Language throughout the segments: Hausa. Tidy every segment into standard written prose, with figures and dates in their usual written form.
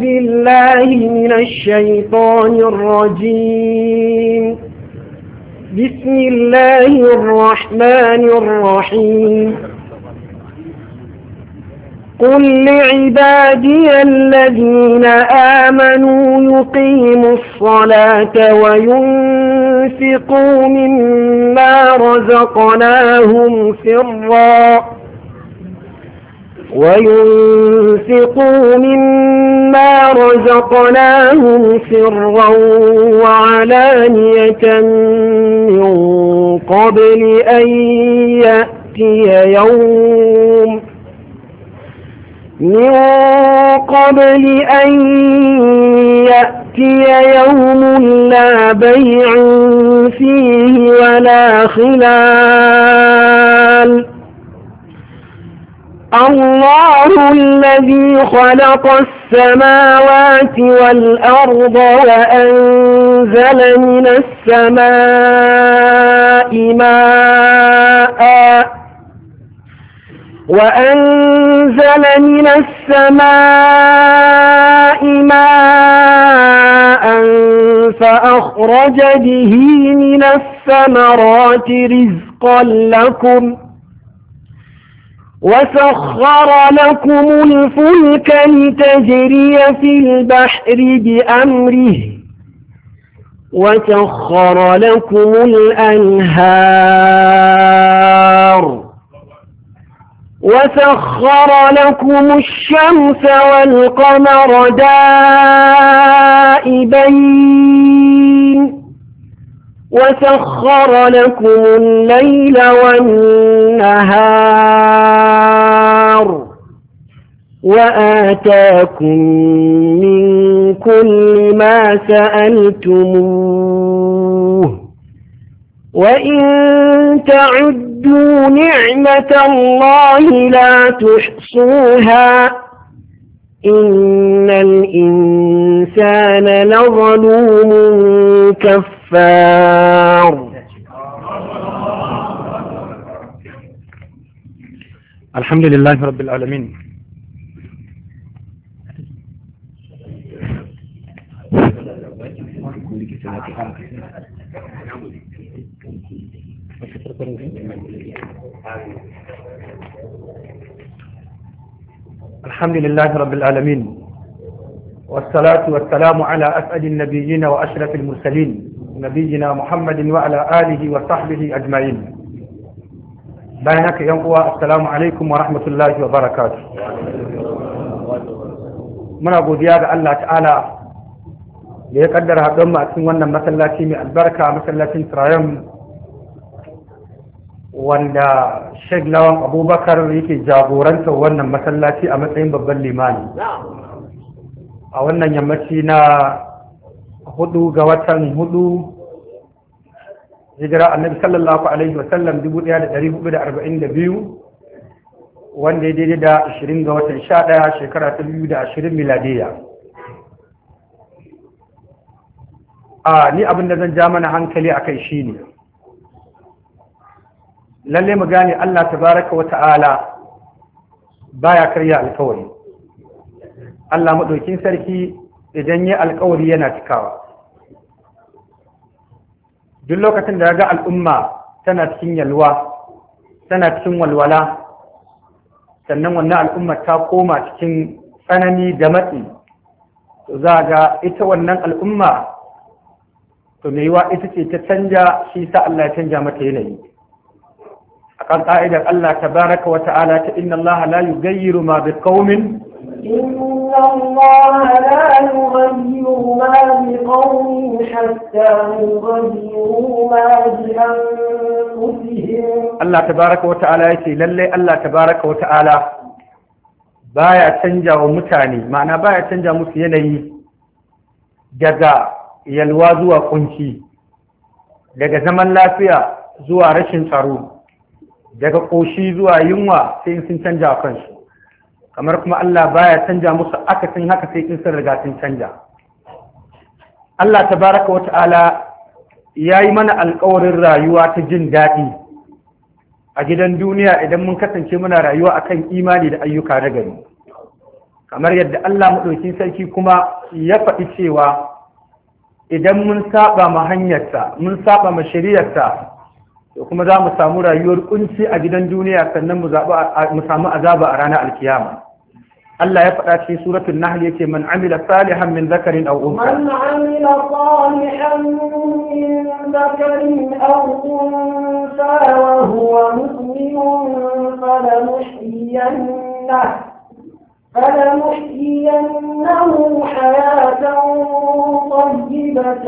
بالله من الشيطان الرجيم. بسم الله الرحمن الرحيم. قل لعبادي الذين آمنوا يقيموا الصلاة وينفقوا مما رزقناهم سرا وعلانية من قبل أن يأتي يوم لا بيع فيه ولا خلال. الله الذي خلق السماوات والأرض وأنزل من السماء ماء فأخرج به من الثمرات رزقا لكم وسخر لكم الفلك لتجري في البحر بأمره وسخر لكم الأنهار وسخر لكم الشمس والقمر دائبين وسخر لكم الليل والنهار وآتاكم من كل ما سألتموه وإن تعدوا نعمة الله لا تحصوها إن الإنسان لظلوم كفار. الحمد لله رب العالمين. الحمد لله رب العالمين والصلاة والسلام على أسعد النبيين وأشرف المرسلين نبينا محمد وعلى آله وصحبه أجمعين. بينك يوم السلام عليكم ورحمة الله وبركاته. من أبو دياب الله تعالى يقدر هذا ما أتمنى مسلاتي من البركة مسلاتي ترايم wanda Sheikh Lawan Abubakar yake jagoranta wannan masallaci a matsayin babban limani a wannan yammaci na 4 ga watan 4 hijira annabi sallallahu alaihi wasallam 1442 wanda ya daidai da 20 ga watan 11 shekara ta 2020 miladiya. Ni abin da zan ja mana hankali akai shine lalle mu gane Allah tabaraka wa ta'ala baya karya alkawari. Allah madaukin sarki idan ya alkawari yana cikawa. Duk lokacin da ga al'umma tana cikin yalwa tana cikin walwala sannan wannan al'umma ta koma cikin tsanani da matsi to za ga ita wannan al'umma to me yiwa ita ce ta canja shi sa Allah ya canja mata yanayi. akan ka'idar Allah tabaraka wa ta'ala ta inna Allah la yughayyiru ma biqaumin inna Allah la yughayyiru ma biqaumin hatta yughayyiru ma bi anfusihim. Allah tabaraka wa ta'ala yace lalle Allah tabaraka wa ta'ala baya canja wa mutane ma'ana baya canja musu yanayi daga yalwa zuwa kunci, daga zaman lafiya zuwa rashin tsaro, daga ƙoshi zuwa yunwa sai sun canja kansu, kamar kuma Allah baya canja musu akasin haka sai in sun riga sun canja. Allah tabaraka wa ta'ala ya yi mana alƙawarin rayuwa ta jin daɗi a gidan duniya idan mun kasance muna rayuwa akan imani da ayyuka na gari, kamar yadda Allah madaukakin sarki kuma ya faɗi cewa idan mun saba ma hanyarsa mun saba ma shari'arsa to kuma za mu samu rayuwar kunci a gidan duniya sannan mu samu azaba a ranar alkiyama. Allah ya faɗa cikin suratul Nahl yace man amila salihan min dhakarin aw unsa man amila salihan min dhakarin aw unsa wa huwa mu'minun فلنحيينه حياة طيبة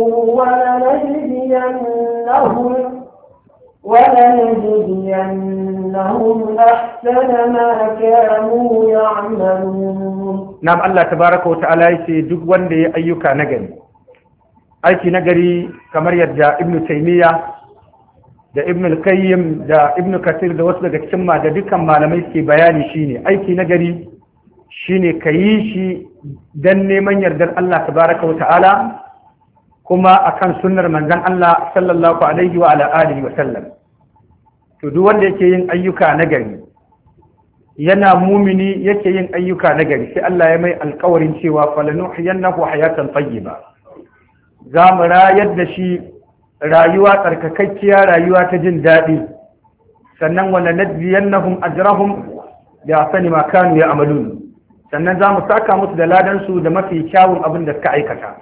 ولنجزينهم أحسن ما كانوا يعملون. نعم الله تبارك وتعالى يسي duk wanda ya ayyuka nagari aiki nagari kamar yadda Ibn Taymiyyah da Ibn al-Qayyim da Ibn Kathir da wasu daga cikin da dukkan malamai suke bayani shine aiki nagari shine kayi shi dan neman yardar Allah tabaraka wa ta'ala kuma akan sunnar manzon Allah sallallahu alaihi wa ala alihi wa sallam. To duk wanda yake yin ayyuka nagari yana mumini yake yin ayyuka nagari sai Allah ya mai alƙawarin cewa falanuhyiyannahu hayatan tayyiba, za mu rayar da shi rayuwa tsarkakakkiya, rayuwa ta jin daɗi, sannan wala najziyannahum ajrahum bi ahsani ma kanu ya'malun, sannan za mu saka musu da ladan su da mafi kyawun abin da suka aikata.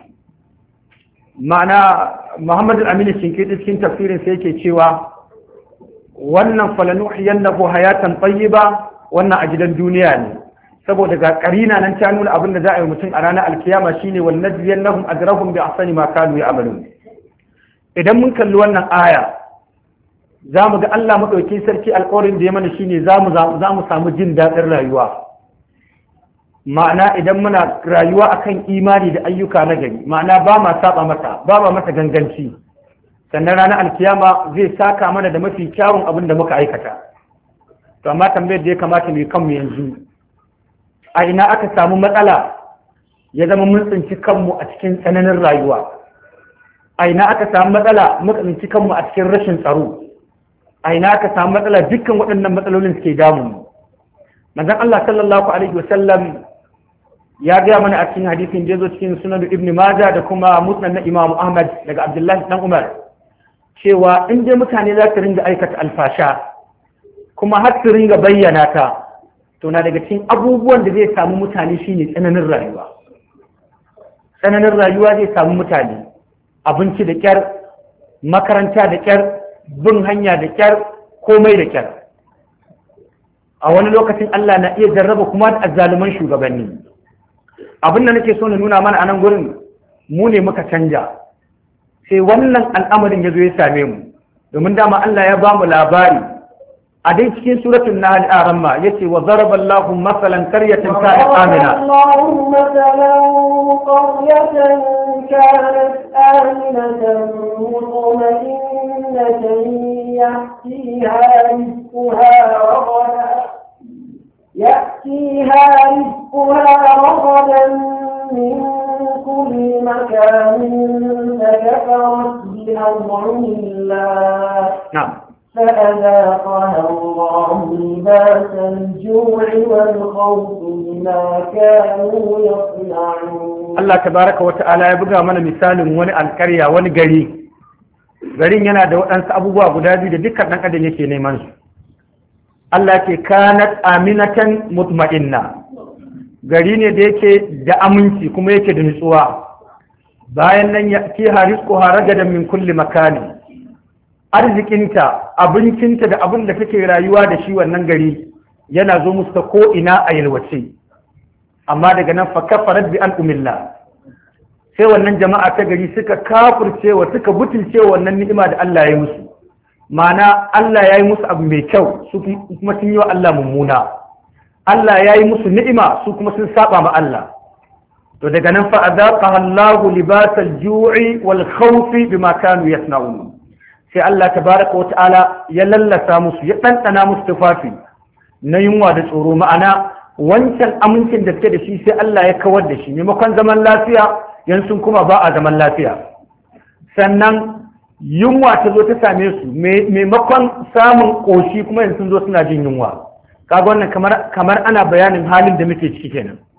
Ma'ana Muhammad al-Amin Shinkiti cikin tafsirin sai yake cewa wannan falanuhyiyannahu hayatan tayyiba wannan a gidan duniya ne, saboda ga karina nan ta nuna abin da za a yi mutum a ranar alkiyama shine wal najziyannahum ajrahum bi ahsani ma kanu ya'malun. Idan mun kalli wannan aya za mu ga Allah maɗauki sarki alƙawarin da ya mana shine za mu samu jin daɗin rayuwa. Ma'ana idan muna rayuwa akan imani da ayyuka na gari, ma'ana ba ma saba mata, ba ma mata ganganci, sannan ranar alkiyama zai saka mana da mafi kyawun abin da muka aikata. To amma tambayar da ya kamata mu kanmu yanzu, a ina aka samu matsala ya zama mun tsinci kanmu a cikin tsananin rayuwa? A ina aka samu matsala muka tsinci kanmu a cikin rashin tsaro? A ina aka samu matsala dukkan waɗannan matsalolin suke damu? Manzon Allah sallallahu alaihi wasallam ya gaya mana a cikin hadisin da ya zo cikin sunan Ibn Majah da kuma musnad na Imam Ahmad daga Abdullahi dan Umar cewa in dai mutane za su ringa aikata alfasha kuma har su ringa bayyana ta, to na daga cikin abubuwan da zai samu mutane shine tsananin rayuwa. Tsananin rayuwa zai samu mutane, abinci da kyar, makaranta da kyar, bin hanya da kyar, komai da kyar. A wani lokacin Allah na iya jarraba kuma da azzaluman shugabanni. Abin da nake so na nuna mana a nan gurin, mu ne muka canja, sai wannan al'amarin ya zo ya same mu, domin dama Allah ya ba mu labari a dai cikin suratul Nahl aramma yace wa daraba Allahu masalan qaryatan kanat amina كانت آمنة مطمئنة يأتيها رغدا من كل مكان فكفرت بأنعم الله فأذاقها الله لباس الجوع والخوف بما كانوا يصنعون. Allah tabaraka wa ta'ala ya buga mana misalin wani alƙarya, wani gari. Garin yana da waɗansu abubuwa guda biyu da dukkan ɗan adam yake neman su. Allah ke kanat aminatan mutma'inna. Gari ne da yake da aminci kuma yake da nutsuwa. Bayan nan ya ci harizquha ragadan min kulli makani. Arzikinta, abincinta da abin da take rayuwa da shi wannan gari yana zo musu ta ko ina a yalwace. Amma daga nan fa kafarat bi al'umillah, sai wannan jama'a ta gari suka kafircewa, suka butulcewa wannan ni'ima da Allah ya musu. Ma'ana Allah ya yi musu abu mai kyau, su kuma sun yi wa Allah mummuna. Allah ya yi musu ni'ima, su kuma sun saba ma Allah. To daga nan fa azaqaha Allahu libasal ju'i wal khawfi bima kanu yasna'un. Sai Allah tabaraka wa ta'ala ya lallasa musu, ya ɗanɗana musu tufafi na yunwa da tsoro. Ma'ana wancan amincin da suke da shi sai Allah ya kawar da shi, maimakon zaman lafiya yan sun kuma ba a zaman lafiya. Sannan yunwa ta zo ta same su, maimakon samun ƙoshi kuma yanzu sun zo suna jin yunwa. Kaga wannan kamar ana bayanin halin da muke ciki kenan.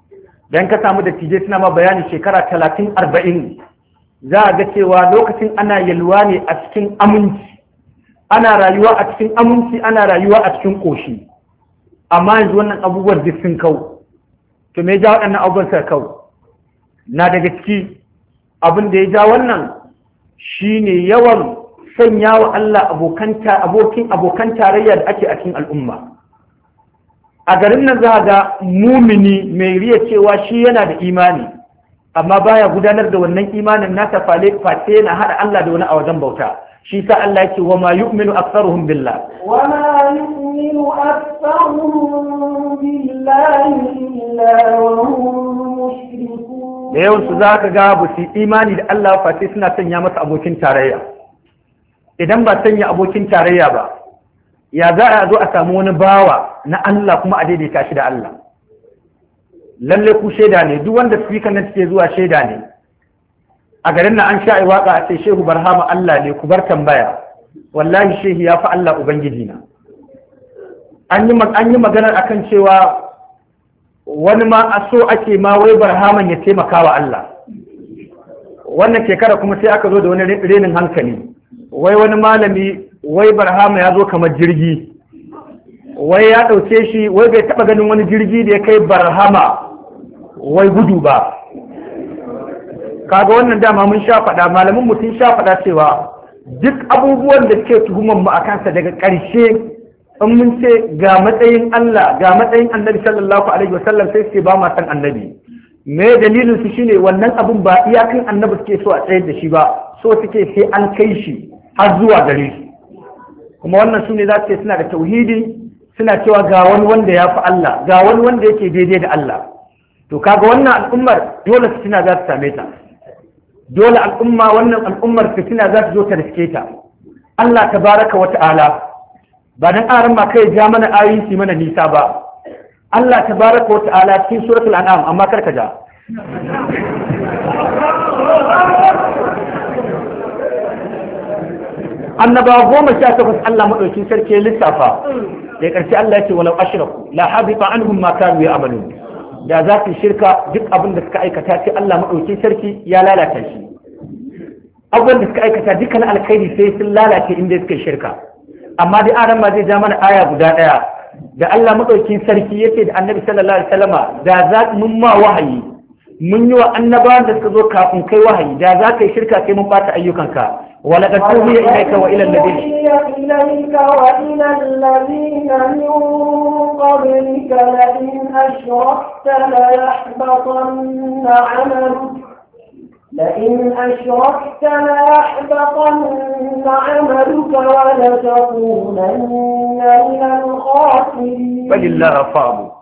dan ka samu da tije suna ma bayani shekara 30-40 za a ga cewa lokacin ana yalwa ne a cikin aminci, ana rayuwa a cikin aminci, ana rayuwa a cikin koshi. Amma yanzu wannan abubuwan duk sun kau. To me ya ja waɗannan abubuwan suka kau? Na daga ciki abin da ya ja wannan shine yawan sanya wa Allah abokan tarayya da ake a cikin al'umma. A garin nan za ga mumini mai riya cewa shi yana da imani, amma baya gudanar da wannan imanin nasa face yana haɗa Allah da wani a wajen bauta. Shi sa Allah yake wa ma yu'minu aktsaruhum billah. Wa ma yu'minu aktsaruhum billahi illa wa hum mushrikun. Da yawan su zaka ga ba su imani da Allah face suna sanya masa abokin tarayya. Idan ba sanya abokin tarayya ba, ya za a zo a samu wani bawa na Allah kuma a daidaita shi da Allah. Lalle ku shaida ne, duk wanda speaker nan take zuwa shaida ne. A garin nan an sha waka a ce Shehu Barhama Allah ne, ku bar tambaya. Wallahi shehi ya fi Allah Ubangiji na. An yi maganar akan cewa wani ma a so ake ma wai Barhaman ya taimaka wa Allah. Wannan shekara kuma sai aka zo da wani renin hankali. Wai wani malami wai Barhama ya zo kamar jirgi. Wai ya ɗauke shi, wai bai taɓa ganin wani jirgi da ya kai Barhama wai gudu ba. Kaga wannan dama mun sha faɗa, malamin mu sun sha faɗa cewa duk abubuwan da suke tuhumar mu a kansa daga ƙarshe in mun ce ga matsayin Allah ga matsayin Annabi sallallahu alaihi wasallam sai su ba ma san Annabi. Me dalilin su shine wannan abun ba iyakan Annabi suke so a tsayar da shi ba, so suke sai an kai shi har zuwa gare shi. Kuma wannan su ne za su ce suna da tauhidi, suna cewa ga wani wanda ya fi Allah, ga wani wanda yake daidai da Allah. To kaga wannan al'ummar dole fitina za ta same ta. Dole wannan al'ummar fitina za ta zo ta riske ta. Allah tabaraka wa ta'ala ba dan aran ma kai ja mana ayoyi su mana nisa ba. Allah tabaraka wa ta'ala cikin suratul an'am, amma karka ja. Annabawa 18 Allah madaukin sarki ya lissafa. Da karshe Allah ya ce walau ashraku la habita anhum ma kanu ya'malun. Da za su shirka duk abin da suka aikata sai Allah madaukin sarki ya lalata shi. Abubuwan da suka aikata dukkan alkhairi sai sun lalace inda suka shirka. Amma dai aran ma zai ja mana aya guda daya da Allah madaukin sarki yake da Annabi sallallahu alaihi wasallama da za mun ma wahayi, mun yi wa annabawan da suka zo kafin kai wahayi, da za ka yi shirka sai mun bata ayyukanka. ولقد أوحي إليك وإلى الذين من قبلك لئن أشركت ليحبطن عملك ولتكونن من الخاسرين. بل الله فاعبد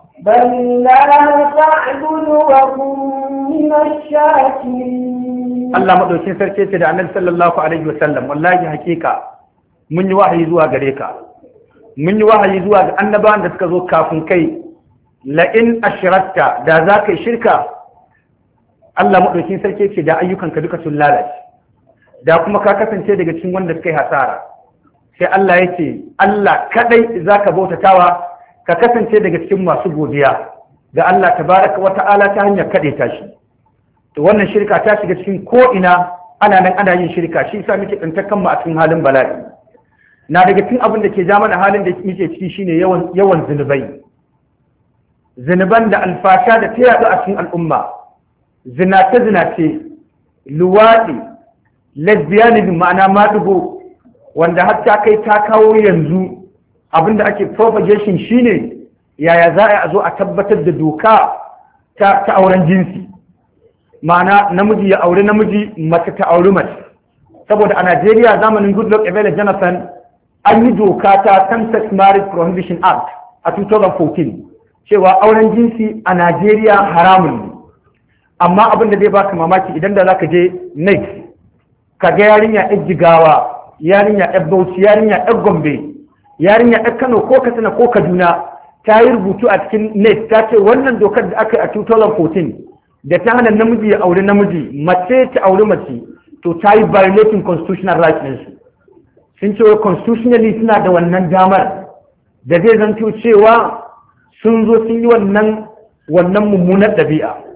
وكن من الشاكرين. Allah madaukin sarki ce da Annabi sallallahu alaihi wasallam, wallahi hakika mun yi wahayi zuwa gare ka, mun yi wahayi zuwa ga annabawan da suka zo kafin kai, la in ashrakta da za ka yi shirka, Allah madaukin sarki ce da ayyukanka duka sun lalace, da kuma ka kasance daga cikin wanda suka yi hasara. Sai Allah ya ce Allah kadai zaka bautatawa, ka kasance daga cikin masu godiya ga Allah tabaraka wa ta'ala ta hanyar kadaita shi. To wannan shirka ta shiga cikin ko'ina ana nan ana yin shirka, shi sa muke tsantar kanmu a cikin halin bala'i. Na daga cikin abin da ke ja mana halin da muke ciki shine yawan zunubai. Zunuban da alfasha da ta yaɗu a cikin al'umma, zinace, luwaɗi, lesbianism ma'ana maɗigo, wanda har ta kai ta kawo yanzu abin da ake propagation shine yaya za a zo a tabbatar da doka ta auren jinsi. Ma'ana namiji ya auri namiji, mace ta auri mace. Saboda a Najeriya zamanin Goodluck Ebele Jonathan an yi doka ta Same-Sex Marriage Prohibition Act a 2014 cewa auren jinsi a Najeriya haramun ne. Amma abin da zai baka mamaki idan da zaka je next ka ga yarinya ɗan Jigawa, yarinya ɗan Bauchi, yarinya ɗan Gombe, yarinya ɗan Kano ko Katsina ko Kaduna ta yi rubutu a cikin net ta ce wannan dokar da aka yi a 2014 da ta hana namiji ya auri namiji, mace ta auri mace, to ta yi violating constitutional rights ɗinsu. Sun ce constitutionally suna da wannan damar da zai zanto cewa sun zo sun yi wannan mummunar ɗabi'a.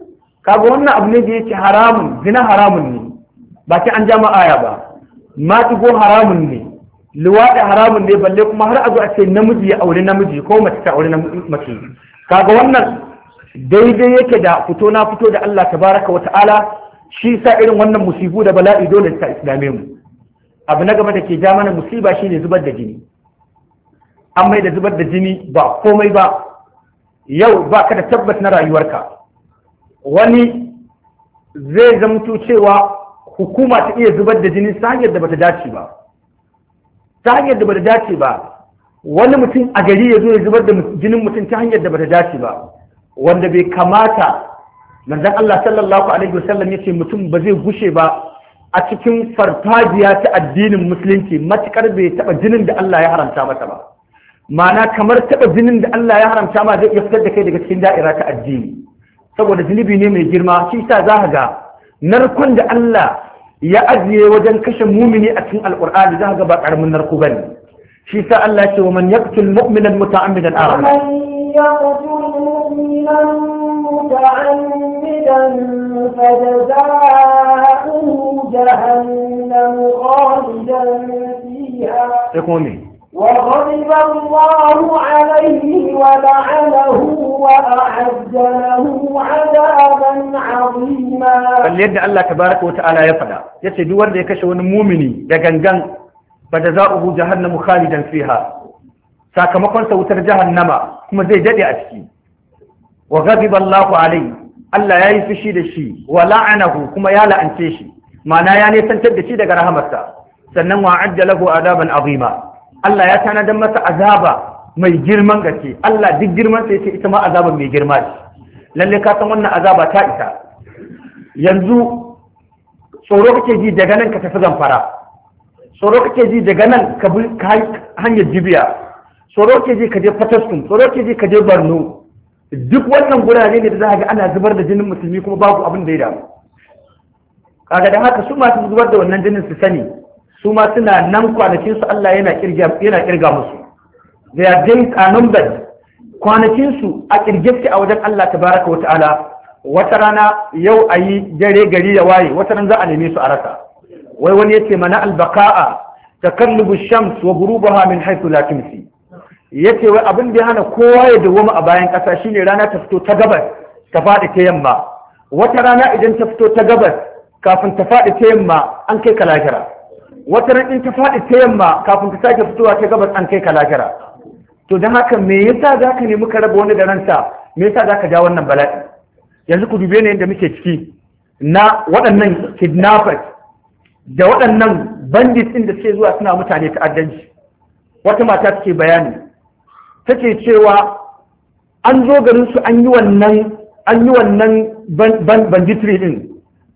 kaga wannan abu ne da yake haramun, zina haramun ne ba ta an jama aya ba, matigo haramun ne, luwaɗi haramun ne, balle kuma har a zo a ce namiji ya aure namiji ko mace ta aure mace. Kaga wannan daidai yake da fito na fito da Allah tabaraka wa ta'ala. Shi sa irin wannan musibu da bala'i dole ta islame mu. Abu na gaba da ke ja mana musiba shine zubar da jini. An mai da zubar da jini ba komai ba. Yau ba ka da tabbas na rayuwarka. Wani zai zamto cewa hukuma ta iya zubar da jini ta hanyar da bata dace ba. Ta hanyar da bata dace ba. Wani mutum a gari ya zo ya zubar da jinin mutum ta hanyar da bata dace ba. Wanda bai kamata, manzon Allah sallallahu alaihi wasallam yace mutum ba zai gushe ba a cikin farfajiya ta addinin musulunci matukar bai taba jinin da Allah ya haramta masa ba. Ma'ana kamar taba jinin da Allah ya haramta ma zai iya fitar da kai daga cikin da'ira ta addini, saboda zunubi ne mai girma. Shi sa za ka ga narkon da Allah ya ajiye wajen kashe mumini a cikin alqur'ani za ka ga ba karamin narko bane. Shi sa Allah ya ce wa man yaqtul mu'mina muta'ammidan متعمدا فجزاؤه جهنم خالدا فيها وغضب الله عليه ولعنه وأعد له عذابا عظيما. فليد الله تبارك وتعالى يفعل يسجد ورد يكشف المؤمن يغنغن فجزاؤه جهنم خالدا فيها sakamakon sa wutar jahannama kuma zai dade a ciki. Wa ghadiba Allahu alayhi, Allah yayi fushi da shi, wa la'anahu kuma ya la'ance shi, ma'ana ya nisantar da shi daga rahamarsa. Sannan wa adda lahu azaban azima, Allah ya tanadar masa azaba mai girman gaske. Allah duk girman sa yace ita ma azaban mai girma ce. Lalle ka san wannan azaba ta isa. Yanzu tsoro kake ji daga nan ka tafi Zamfara, tsoro kake ji daga nan ka bi hanyar Jibiya, tsoro ke ji ka je Fataskun, tsoro ke ji ka je Borno. Duk wannan gurare ne da za a ga ana zubar da jinin musulmi kuma babu abin da ya damu. Kaga da haka su masu zubar da wannan jinin su sani, su ma suna nan kwanakin su Allah yana kirga musu. Da ya days are numbered. Kwanakin su a kirgece a wajen Allah tabaraka wa ta'ala. Wata rana yau a yi dare gari ya waye, wata ran za a neme su a rasa. Wai wani yace mana albaqa'a takallubu shams wa ghurubaha min haythu la tumsi. Yace wai abin da ya hana kowa ya dawoma a bayan ƙasa shine rana ta fito ta gabas ta faɗi ta yamma. Wata rana idan ta fito ta gabas kafin ta faɗi ta yamma an kai ka lahira. Wata rana in ta faɗi ta yamma kafin ta sake fitowa ta gabas an kai ka lahira. To don haka me yasa za ka nemi ka raba wani da ransa? Me yasa za ka ja wannan bala'i? Yanzu ku dube ne yadda muke ciki na waɗannan kidnappers da waɗannan bandits ɗin da suke zuwa suna mutane ta'addanci. Wata mata take bayani take cewa an zo garin su an yi wannan banditry din,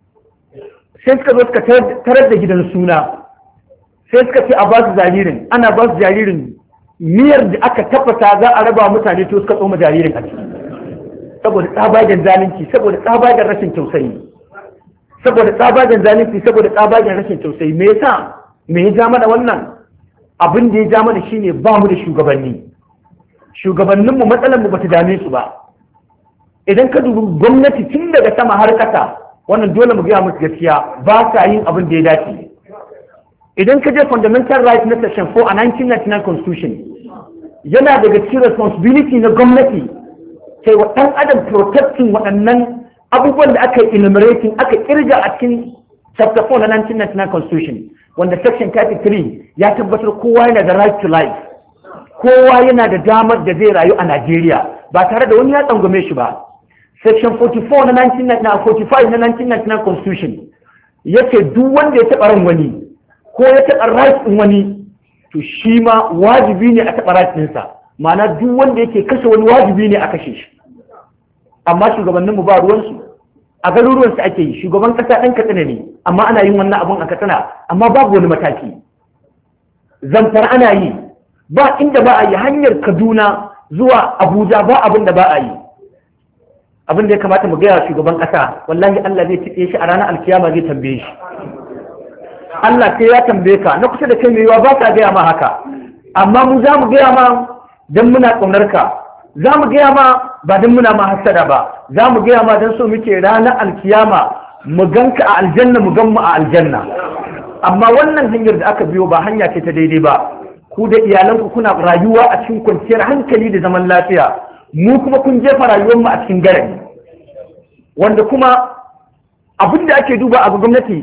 sai suka zo suka tarar da gidan suna, sai suka ce a ba su jaririn, ana ba su jaririn miyar da aka tafasa za a raba mutane to suka tsoma jaririn a ciki, saboda tsabagen zalunci, saboda tsabagen rashin tausayi, saboda tsabagen zalunci, saboda tsabagen rashin tausayi. Me yasa? Me ya ja mana wannan? Abin da ya ja mana shine ba mu da shugabanni. Shugabanninmu matsalarmu ba ta dame su ba. Idan ka dubi gwamnati tun daga sama har ƙasa, wannan dole mu gaya musu gaskiya ba sa yin abin da ya dace. Idan ka je fundamental right na section 4 a 1999 constitution, yana daga cikin responsibility na gwamnati sai wa ɗan adam protecting waɗannan abubuwan da aka yi enumerating aka kirga a cikin chapter 4 na 1999 constitution, wanda section 33 ya tabbatar kowa yana da right to life. Kowa yana da damar da zai rayu a Najeriya ba tare da wani ya tsangwame shi ba. Section 44 na 45 na 1999 Constitution yace duk wanda ya taɓa ran wani ko ya taɓa right ɗin wani to shi ma wajibi ne a taɓa right ɗinsa. Ma'ana duk wanda yake kashe wani wajibi ne a kashe shi. Amma shugabanninmu ba ruwansu. A garuruwansu ake yi. Shugaban ƙasa ɗan Katsina ne amma ana yin wannan abun a Katsina amma babu wani mataki. Zamfara ana yi. Ba inda ba a yi, hanyar Kaduna zuwa Abuja ba abin da ba a yi. Abin da ya kamata mu gaya shugaban ƙasa, wallahi Allah zai tiɗe shi a ranar alkiyama zai tambaye shi. Allah sai ya tambaye ka, na kusa da kai mai yiwa ba ka gaya ma haka. Amma mu za mu gaya ma don muna ƙaunar ka, za mu gaya ma ba don muna ma hasada ba, za mu gaya ma don so muke ranar alkiyama mu ganka a aljanna mu gan mu a aljanna. Amma wannan hanyar da aka biyo ba hanya ce ta daidai ba. Ku da iyalanku kuna rayuwa a cikin kwanciyar hankali da zaman lafiya, mu kuma kun jefa rayuwar mu a cikin garari, wanda kuma abin da ake duba a gwamnati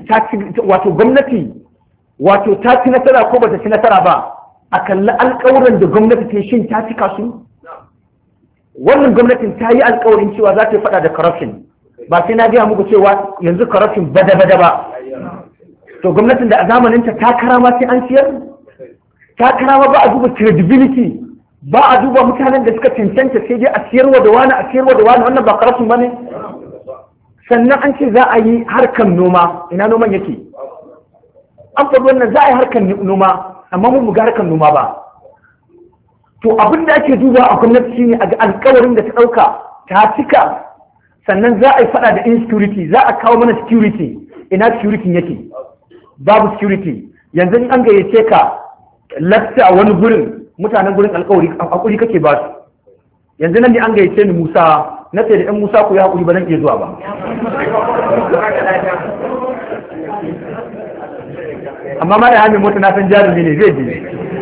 wato ta ci nasara ko bata ci nasara ba, a kalli alƙawuran da gwamnati ta yi shin ta cika su. Wannan gwamnatin ta yi alƙawarin cewa za ta yi faɗa da corruption, ba sai na gaya muku cewa yanzu corruption bada ba. To gwamnatin da a zamaninta ta karama sai an siyar, ta karama ba a duba credibility, ba a duba mutanen da suka cancanta, sai dai a siyarwa da wani, wannan ba corruption ba ne. Sannan an ce za a yi harkar noma, ina noman yake? An faɗi wannan za a yi harkar noma, amma mun ga harkar noma ba. To abin da ake duba a gwamnati shine a ga alƙawarin da ta ɗauka ta cika, sannan za a yi faɗa da insecurity, za a kawo mana security, ina security yake? Babu security. Yanzu in an gayyace ka lafta a wani gurin, mutanen gurin alƙawari kake ba su. Yanzu nan ne an gayyace ni Musa, na ce da ɗan Musa ku yi haƙuri ba zan iya zuwa ba. Amma ma da hannun mota na san jarumi ne zai je.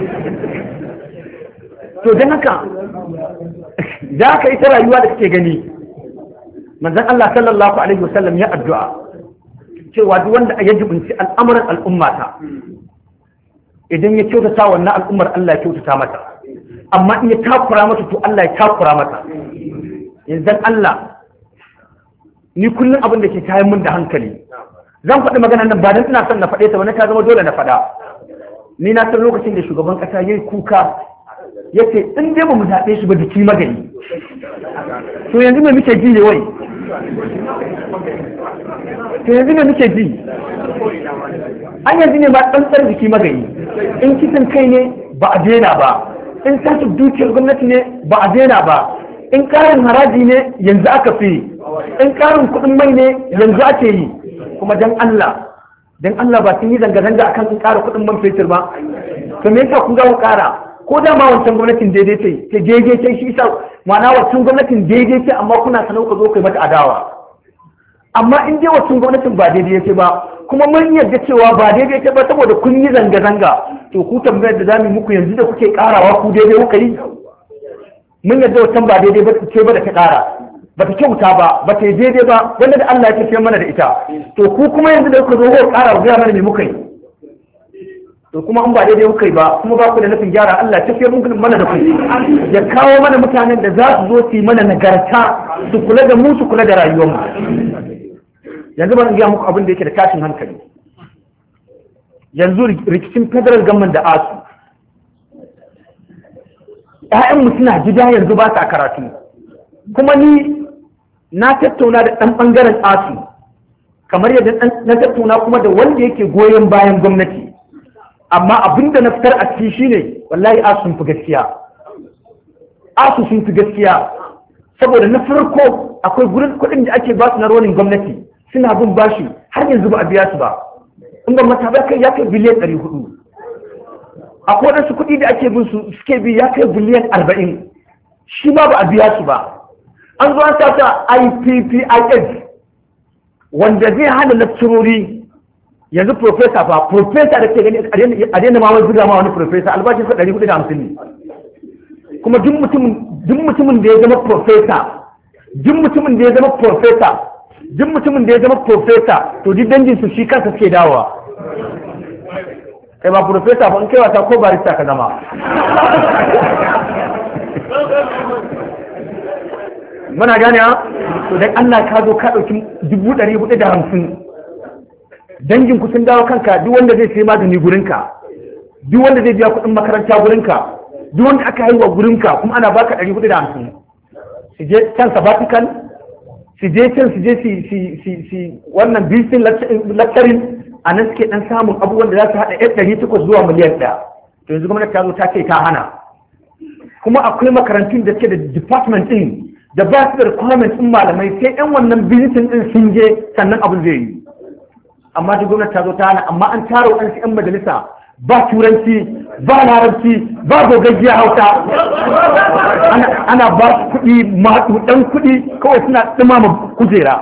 To don haka da aka ita rayuwa da kake gani, manzon Allah sallallahu alaihi wasallam ya addu'a cewa duk wanda ya jibinci al'amuran al'ummata, idan ya kyautata wannan al'ummar Allah ya kyautata mata, amma in ya takura mata to Allah ya takura mata. Yanzu Allah, ni kullum abin da ke tayar mun da hankali, zan faɗi magana nan ba dan ina son na faɗe ta wani ta zama dole na faɗa. Ni na san lokacin da shugaban ƙasa yayi kuka yace in dai ba mu zaɓe shi ba jiki magani. To yanzu me muke ji ne wai? To yanzu me muke ji? An yanzu ne ba tsantsar jiki magani. In kisan kai ne ba a daina ba, in sace dukiyar gwamnati ne ba a daina ba, in karin haraji ne yanzu aka fi, in karin kuɗin mai ne yanzu ake yi. Kuma dan Allah ba sun yi zanga-zanga akan in ƙara kuɗin man fetur ba. To me yasa kun ga mu ƙara? Ko da ma wancan gwamnatin daidai ce daidai ce, shi isa ma'ana wancan gwamnatin daidai ce, amma kuna sanar ka zo kai mata adawa. Amma in dai wancan gwamnatin ba daidai ce ba, kuma mun yarda cewa ba daidai ce ba saboda kun yi zanga-zanga, to ku tambayar da zamu muku yanzu da kuke karawa ku daidai kuka yi. Mun yarda wancan ba daidai ba ce ba da ta kara, ba ta kyauta ba ta yi daidai ba, wanda da Allah ya ce mana da ita. To ku kuma yanzu da kuka zo ku kara ku ga mana me muka yi. To kuma in ba daidai kuka yi ba, kuma ba ku da nufin gyara, Allah ya tafiyar mun mana da ku, ya kawo mana mutanen da za su zo su yi mana nagarta, su kula da mu, su kula da rayuwar mu. Yanzu ban gaya muku abin da yake da tashin hankali. Yanzu rikicin federal government da ASU, ‘ya'yanmu suna gida yanzu ba sa karatu, kuma ni na tattauna da ɗan ɓangaren ASU kamar yadda na tattauna kuma da wanda yake goyon bayan gwamnati. Amma abin da na fitar a ciki shine wallahi ASU sun fi gaskiya. ASU sun fi gaskiya saboda na farko akwai gurin kuɗin da ake ba su na ronin gwamnati, suna bin bashi har yanzu ba a biya su ba. In ga mata kai ya kai biliyan 400. Akwai waɗansu kuɗi da ake bin su suke bi ya kai biliyan 40, shi ma ba a biya su ba. An zo an sata IPPIS wanda zai hana lakcirori. Yanzu profesa da ke gani a daina ma wani zuga ma wani profesa, albashin sa 450 ne. Kuma duk mutumin da ya zama profesa, to duk dangin su shi kansa suke dawowa. Kai ba profesa ba, in kai wata ko barista ka zama. Muna gane ha? To dan Allah ka zo ka ɗauki 450. Dangin ku sun dawo kanka, duk wanda zai sai magani gurinka, duk wanda zai biya kuɗin makaranta gurinka, duk wanda aka haihuwa gurinka, kuma ana baka 450. Su je can sabbatical, su je can su wannan bisin lecturing, a nan suke dan samun abubuwan da za su haɗa 800 zuwa miliyan 1. To yanzu gwamnati ta zo ta ce ta hana. Kuma akwai makarantun da suke da department din da ba su da requirement din malamai, sai yan wannan bisin din sun je sannan abin zai yi. Amma duk gwamnati ta zo ta hana, amma an tara waɗansu 'yan majalisa ba turanci ba larabci ba gogaggiya hausa ana ba su kuɗi masu ɗan kuɗi kawai suna ɗumama kujera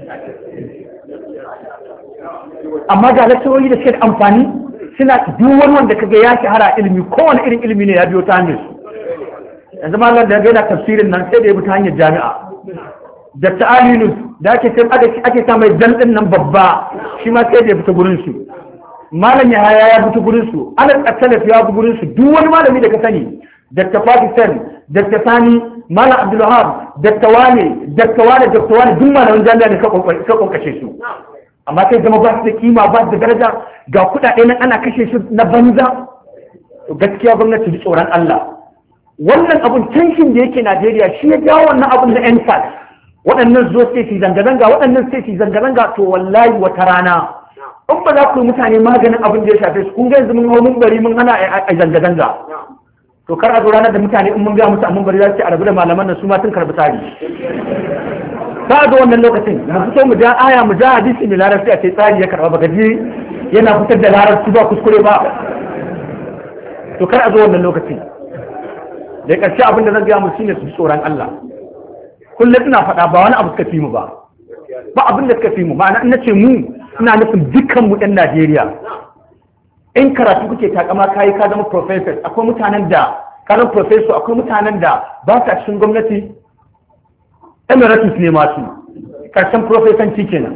amma ga lakcarori da suke da amfani suna duk wani wanda kaga ya shahara ilimi kowane irin ilimi ne ya biyo ta hanyar su yanzu malam da yana tafsirin nan sai da ya bi ta hanyar jami'a da ta'alinus da ake sa mai dan nan babba shi ma sai da ya fita gurin su malam Yahaya ya fita gurin su Anas At-Talaf ya fita gurin su duk wani malami da ka sani Dr. Pakistan Dr. Sani Malam Abdul Wahab Dr. Wane duk malaman jami'a da ka kokashe su amma sai zama ba su da kima ba su da daraja ga kuɗaɗe nan ana kashe shi na banza gaskiya gwamnati ji tsoron Allah wannan abun tension da yake Najeriya shi ya jawo wannan abun da NSAS waɗannan zo sai su zanga-zanga waɗannan sai su zanga-zanga to wallahi wata rana in ba za ku yi mutane maganin abin da ya shafe su kun ga yanzu mun hau mun bari mun hana a zanga-zanga to kar a zo ranar da mutane in mun ga musu mun bari za su ce a rabu da malaman nan su ma sun karɓi tsari ta ga wannan lokacin mu fito mu ja aya mu ja hadisi mai larabci a ce tsari ya karɓa baka ji yana fitar da larabci ba kuskure ba to kar a zo wannan lokacin da ƙarshe abin da zan gaya mu shine su tsoron Allah kullum ina faɗa ba wani abu suka fi mu ba abin da suka fi mu ma'ana ina ce mu ina nufin dukkan mu ɗan Najeriya in karatu kuke takama kayi ka zama professor akwai mutanen da karan professor akwai mutanen da ba sa cikin gwamnati emeritus ne masu karshen professanci kenan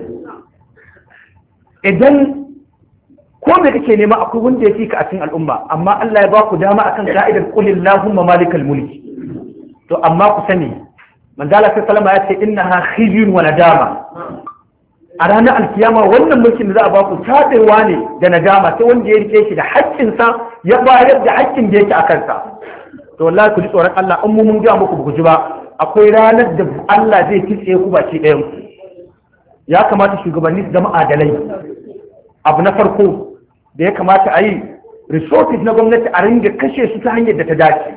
idan ko me kake nema akwai wanda ya fi ka a cikin al'umma amma Allah ya ba ku dama akan ka'idar qul illahumma malikal mulki to amma ku sani manzala sallama ya ce innaha khizyun wa nadama a ranar alkiyama wannan mulkin da za a ba ku tabewa ne da nadama sai wanda ya rike shi da haƙƙinsa ya bayar da haƙƙin da yake a kansa to wallahi ku ji tsoron Allah in mun ga muku ba ku ji ba akwai ranar da Allah zai kitse ku baki ɗayan ku ya kamata shugabanni su zama adalai abu na farko da ya kamata a yi resources na gwamnati a ringa kashe su ta hanyar da ta dace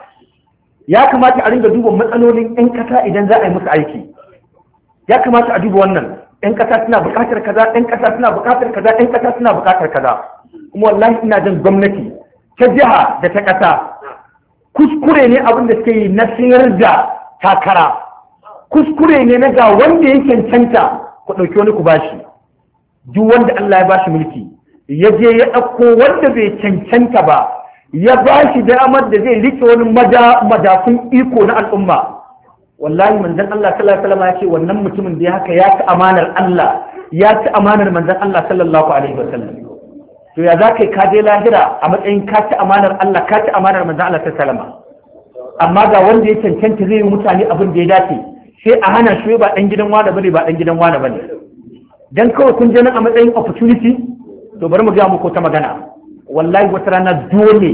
ya kamata a ringa duba matsalolin 'yan kasa idan za a yi musu aiki ya kamata a duba wannan 'yan kasa suna buƙatar kaza 'yan kasa suna buƙatar kaza 'yan kasa suna buƙatar kaza kuma wallahi ina jin gwamnati ta jiha da ta kasa kuskure ne abin da suke yi na sayar da takara kuskure ne na ga wanda ya cancanta ku ɗauki wani ku bashi duk wanda Allah ya bashi mulki ya je ya ɗauko wanda bai cancanta ba ya bashi damar da zai rike wani madafun iko na al'umma wallahi manzon Allah sallallahu alaihi wasallam ya ce wannan mutumin da ya haka ya ci amanar Allah ya ci amanar manzon Allah sallallahu alaihi wasallam to ya za kai ka je lahira a matsayin ka ci amanar Allah ka ci amanar manzon Allah sallallahu alaihi wasallam amma ga wanda ya cancanta zai yi mutane abin da ya dace sai a hana shi ba dan gidan wani bane ba dan gidan wani bane dan kawai kun je nan a matsayin opportunity to bari mu ga muku ta magana wallahi wata rana dole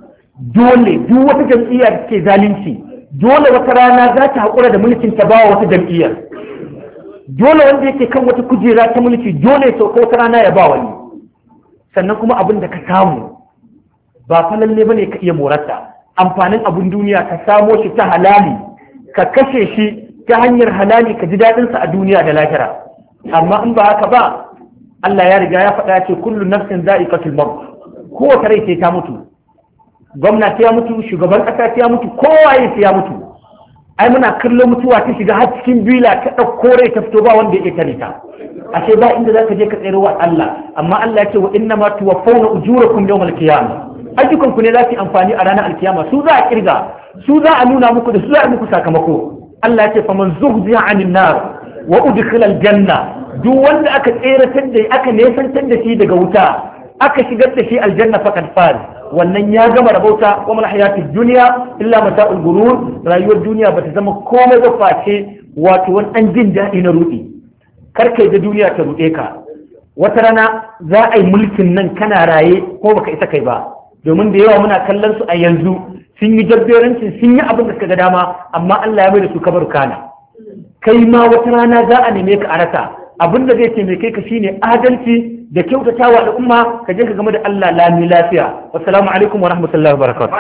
duk wata jam'iyya da ke zalunci dole wata rana za ta haƙura da mulkin ta bawa wata jam'iyyar dole wanda yake kan wata kujera ta mulki dole ya sauka wata rana ya ba wani sannan kuma abin da ka samu ba fa lalle bane ka iya morarta amfanin abin duniya ka samo shi ta halali ka kashe shi ta hanyar halali ka ji daɗinsa a duniya da lahira amma in ba haka ba Allah ya riga ya faɗa ce kullu nafsin za'iqatul maut kowace rai sai ta mutu gwamnati ya mutu shugaban ƙasa ya mutu kowaye sai ya mutu ai muna kallon mutuwa ta shiga har cikin bila ta ɗauko rai ta fito ba wanda ya tare ta ashe ba inda za ka je ka tsere wa Allah amma Allah ya ce wa inna ma tuwaffawna ujurakum yawmal qiyamah ayyukan ku ne za su amfani a ranar alkiyama su za a kirga su za a nuna muku da su za a muku sakamako Allah ya ce faman zuhziya 'anil nar wa udkhila aljanna duk wanda aka tseratar da aka nesantar da shi daga wuta aka shigar da shi aljanna faqad faz wannan ya gama rabauta wa mal hayatid dunya illa mata'ul ghurur rayuwar duniya bata zama komai ba face wato wani an jin daɗi na rudi kar kai da duniya ta rude ka wata rana za a yi mulkin nan kana raye ko baka isa kai ba domin da yawa muna kallon su a yanzu sun yi jabberancin sun yi abin da suka ga dama amma Allah ya mai da su kabar kana kai ma wata rana za a neme ka a rasa abin da zai taimake ka shine adalci da kyautatawa al'umma ka je ka game da Allah lami lafiya wassalamu alaikum wa rahmatullahi wa barakatuh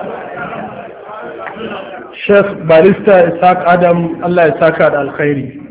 Sheikh Barista Isaac Adam Allah ya saka da alkhairi